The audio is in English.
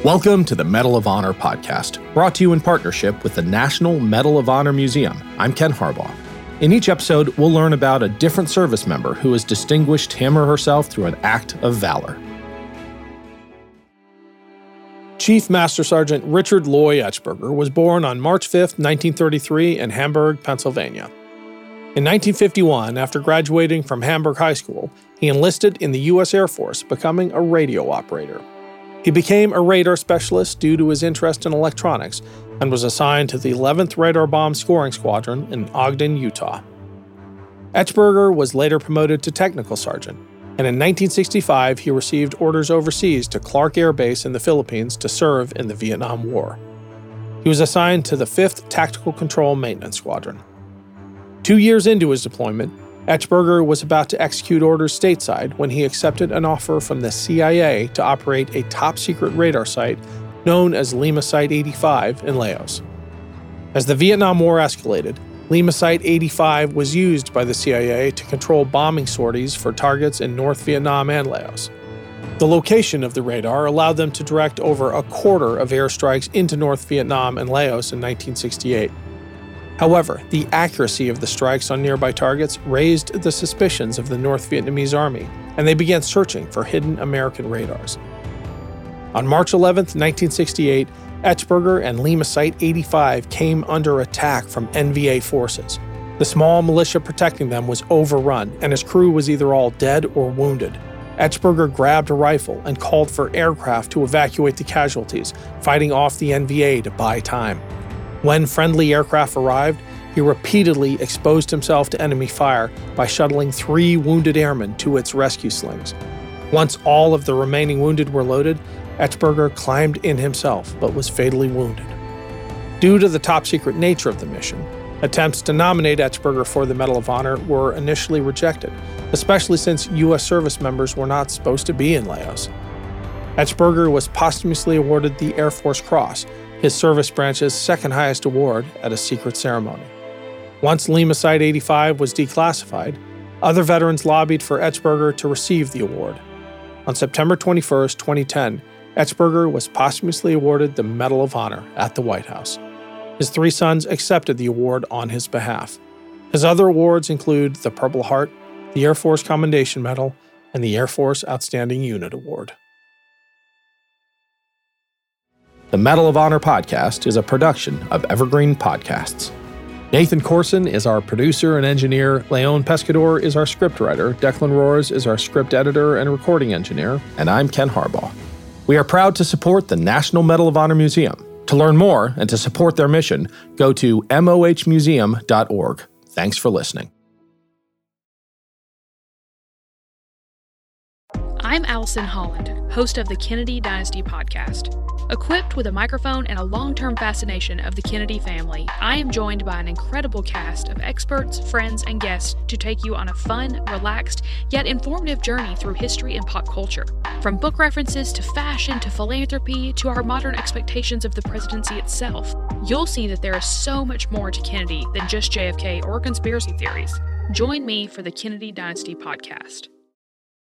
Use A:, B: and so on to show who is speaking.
A: Welcome to the Medal of Honor podcast, brought to you in partnership with the National Medal of Honor Museum. I'm Ken Harbaugh. In each episode, we'll learn about a different service member who has distinguished him or herself through an act of valor. Chief Master Sergeant Richard Loy Etchberger was born on March 5, 1933 in Hamburg, Pennsylvania. In 1951, after graduating from Hamburg High School, he enlisted in the U.S. Air Force, becoming a radio operator. He became a radar specialist due to his interest in electronics and was assigned to the 11th Radar Bomb Scoring Squadron in Ogden, Utah. Etchberger was later promoted to technical sergeant, and in 1965 he received orders overseas to Clark Air Base in the Philippines to serve in the Vietnam War. He was assigned to the 5th Tactical Control Maintenance Squadron. 2 years into his deployment, Etchberger was about to execute orders stateside when he accepted an offer from the CIA to operate a top-secret radar site known as Lima Site 85 in Laos. As the Vietnam War escalated, Lima Site 85 was used by the CIA to control bombing sorties for targets in North Vietnam and Laos. The location of the radar allowed them to direct over a quarter of airstrikes into North Vietnam and Laos in 1968. However, the accuracy of the strikes on nearby targets raised the suspicions of the North Vietnamese army, and they began searching for hidden American radars. On March 11, 1968, Etchberger and Lima Site 85 came under attack from NVA forces. The small militia protecting them was overrun, and his crew was either all dead or wounded. Etchberger grabbed a rifle and called for aircraft to evacuate the casualties, fighting off the NVA to buy time. When friendly aircraft arrived, he repeatedly exposed himself to enemy fire by shuttling 3 wounded airmen to its rescue slings. Once all of the remaining wounded were loaded, Etchberger climbed in himself but was fatally wounded. Due to the top-secret nature of the mission, attempts to nominate Etchberger for the Medal of Honor were initially rejected, especially since U.S. service members were not supposed to be in Laos. Etchberger was posthumously awarded the Air Force Cross, his service branch's second highest award, at a secret ceremony. Once Lima Site 85 was declassified, other veterans lobbied for Etchberger to receive the award. On September 21, 2010, Etchberger was posthumously awarded the Medal of Honor at the White House. His 3 sons accepted the award on his behalf. His other awards include the Purple Heart, the Air Force Commendation Medal, and the Air Force Outstanding Unit Award. The Medal of Honor podcast is a production of Evergreen Podcasts. Nathan Corson is our producer and engineer, Leon Pescador is our scriptwriter, Declan Roars is our script editor and recording engineer, and I'm Ken Harbaugh. We are proud to support the National Medal of Honor Museum. To learn more and to support their mission, go to mohmuseum.org. Thanks for listening.
B: I'm Allison Holland, host of the Kennedy Dynasty podcast. Equipped with a microphone and a long-term fascination of the Kennedy family, I am joined by an incredible cast of experts, friends, and guests to take you on a fun, relaxed, yet informative journey through history and pop culture. From book references to fashion to philanthropy to our modern expectations of the presidency itself, you'll see that there is so much more to Kennedy than just JFK or conspiracy theories. Join me for the Kennedy Dynasty podcast.